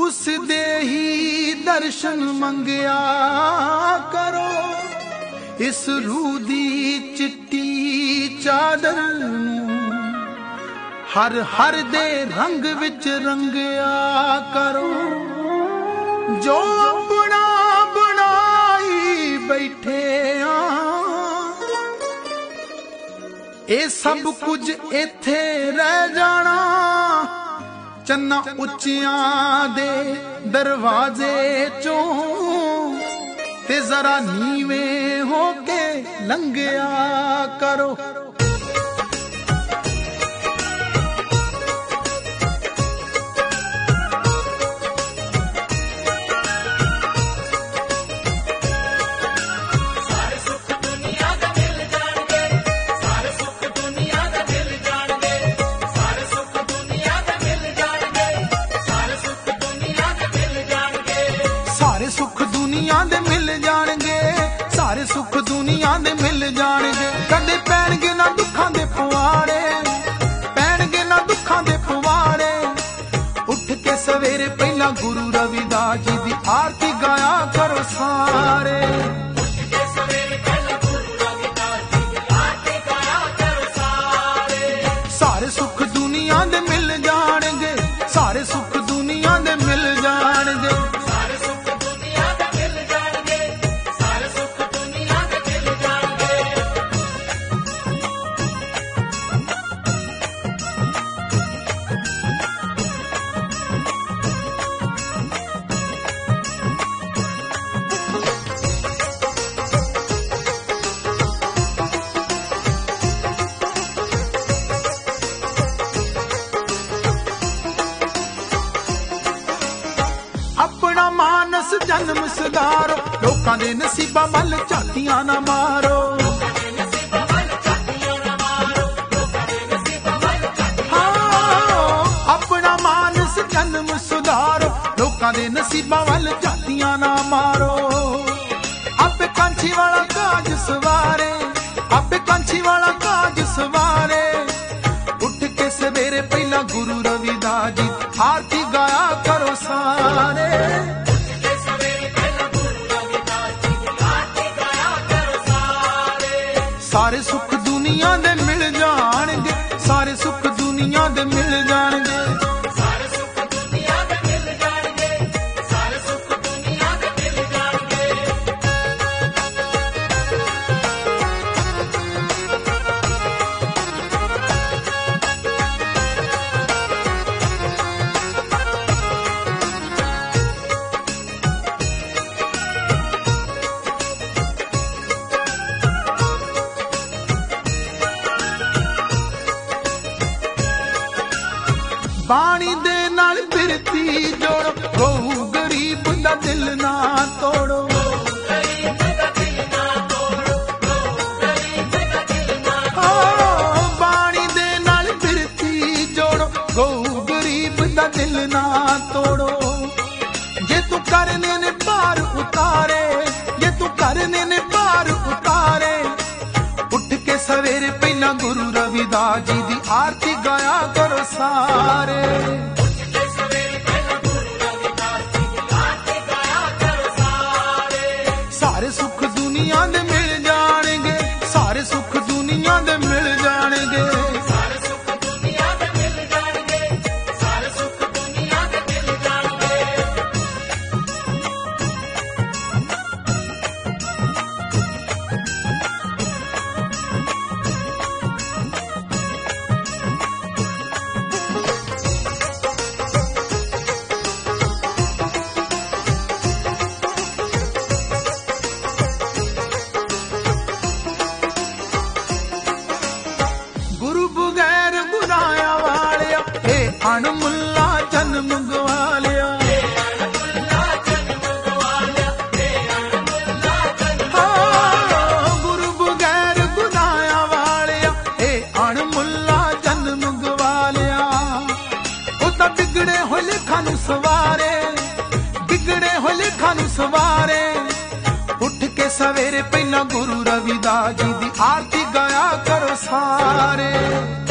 उस दे ही दर्शन मंगया करो। इस रूह दी चिट्टी चादर हर हर दे रंग विच रंगया करो। जो अपना बनाई बैठे ए सब कुछ इत्थे रह जाना। चन्ना उच्चियां दे दरवाजे चों ते जरा नीवे होके लंघया करो। सारे सुख दुनिया दे मिल जाणगे, सारे सुख दुनिया दे मिल जाणगे। कदे पैणगे ना दुखां दे पवाड़े, पैणगे ना दुखां दे पवाड़े। उठ के सवेरे पहला गुरु रविदास जी दी आरती गाया करो सारे। सारे सुख दुनिया दे मिल जाणगे, सारे सुख दुनिया दे मिल जाणगे। अपना मानस जन्म सुधारो, लोकां दे नसीबां वल झातियां ना मारो। हाँ, अपना मानस जन्म सुधारो, लोकां दे नसीबां वल झातियां ना मारो। आपे कांछी वाला काज सवारे, आपे कांछी वाला काज सवारे। उठ के सवेरे पहला गुरु रविदास जी आरती गाया करो सारे। सारे सुख दुनिया दे मिल जाणगे, सारे सुख दुनिया दे मिल जाणगे। बाणी दे नाल बिरती जोड़ो, गऊ गरीब दा दिल ना तोड़ो। बाणी दे नाल बिरती जोड़ो, गऊ गरीब दा दिल ना तोड़ो। जे तू करने ने पार उतारे, जे तू करने ने पार उतारे। उठ के सवेरे पहला गुरु रविदास जी दी आरती गाया करो सारे। सारे सुख दुनिया दे मिल जाणगे, सारे सुख दुनिया दे मिल जाणगे। अणमुल्ला जन्म गवा लिया, हाँ, गुरु बगैर गुनाया वालिया। ए अणमुल्ला जन्म गवा लिया। ओ तां बिगड़े होए लेखां नूं सवारे, बिगड़े होए लेखां नूं सवारे। उठ के सवेरे पहला गुरु रविदास जी दी आरती गाया करो सारे।